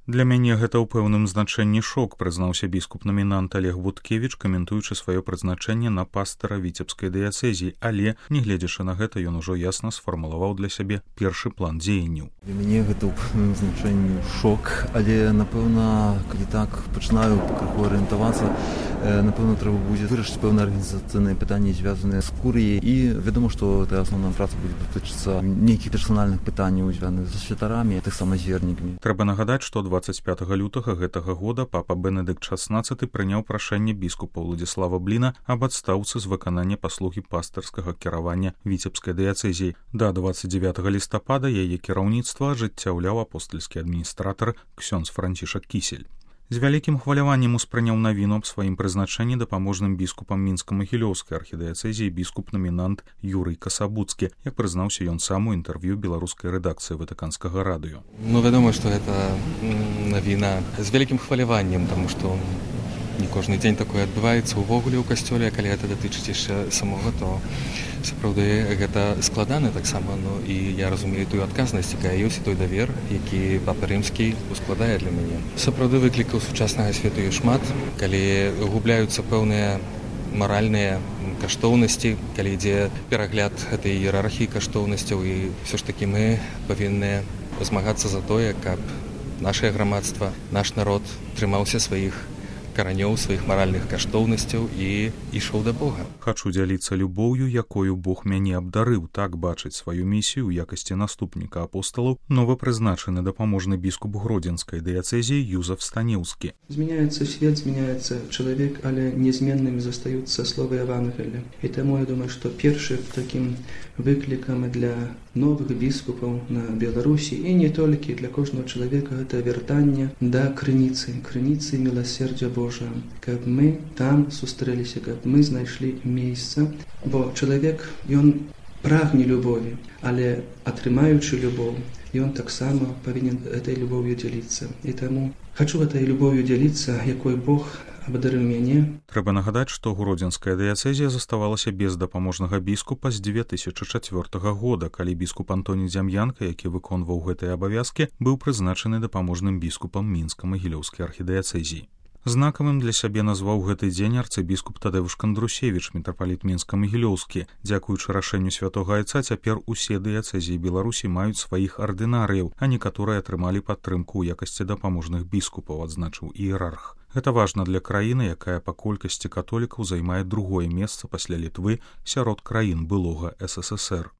Для мяне гэта ў пэўным значэнні шок, прызнаўся біскуп-намінант Олег Буткевіч, каментуючы сваё прызначэнне на пастара віцебскай дыяцэзіі, але, не гледзячы на гэта, ён ужо ясна сфармулаваў для сябе першы план дзеянняў. Для мяне гэта ў пэўным значэнні шок, але, напэўна, калі так пачынаю крыху арыентавацца, напэўна, трэба будзе вырашыць пэўныя арганізацыйныя пытанні, звязаныя з курыяй, і вядома, што эта асноўная праца будзе датычыцца нейкіх персанальных пытанняў, звязаных з святарамі, таксама з вернікамі. Трэба нагадаць, што 25 лютага гэтага года папа Бенедыкт XVI прыняў прашэнне біскупа Уладзіслава Бліна аб адстаўцы з выканання паслугі пастырскага кіравання віцебскай дыяцэзіі. Да 29 лістапада яе кіраўніцтва ажыццяўляў апостальскі адміністратар ксёндз Францішак Кісель. З вялікім хваляваннем успрыняў навіну аб сваім прызначэнні дапаможным біскупам мінска-магілёўскай архідыяцэзіі біскуп-намінант Юрый Касабуцкі, як прызнаўся ён сам у інтэрв'ю беларускай рэдакцыі Ватыканскага радыё. Вядома, што гэта навіна з вялікім хваляваннем, таму што не кожны дзень такое адбываецца ўвогуле ў касцёле, калі гэта датычыць яшчэ самога, то сапраўды гэта складана таксама, і я разумею тую адказнасць, якая ёсць, і той давер, які папа рымскі ускладае для мяне. Сапраўды выклікаў сучаснага свету ёсць шмат, калі губляюцца пэўныя маральныя каштоўнасці, калі ідзе перагляд гэтай іерархіі каштоўнасцяў, і ўсё ж такі мы павінны змагацца за тое, каб нашае грамадства, наш народ трымаўся сваіх каранёў, сваіх маральных каштоўнасцяў і ішоў да Бога. Хачу дзяліцца любоўю, якою Бог мяне абдарыў, так бачыць сваю місію ў якасці наступніка апосталаў новапрызначаны дапаможны біскуп Гродзенскай дыяцэзіі Юзаф Станеўскі. Змяняецца свет, змяняецца чалавек, але незменнымі застаюцца словы Евангелія. І таму я думаю, што першым такім выклікам для новых біскупаў на Беларусі і не толькі для кожнага чалавека гэта вяртанне да крыніцы міласердзя Божага, каб мы там сустрэліся, каб мы знайшлі месца, бо чалавек, ён прагне любові, але атрымаючы любоў, ён таксама павінен этой любоўю дзяліцца. І таму хачу этой любоўю дзяліцца, якой Бог абадарыў мяне. Трэба нагадаць, што Гродзенская дыяцэзія заставалася без дапаможнага біскупа з 2004 года, калі біскуп Антоній Дзям'янка, які выконваў гэтыя абавязкі, быў прызначаны дапаможным біскупам мінска-магілёўскай архідыяцэзіі. Знакавым для сябе назваў гэты дзень арцыбіскуп Тадэвуш Кандрусевіч, мітрапаліт мінска-магілёўскі. Дзякуючы рашэнню святога айца цяпер усе дыяцэзіі Беларусі маюць сваіх ардынарыяў, а некаторыя атрымалі падтрымку ў якасці дапаможных біскупаў, адзначыў іерарх. Гэта важна для краіны, якая па колькасці католікаў займае другое месца пасля Літвы сярод краін былога СССР.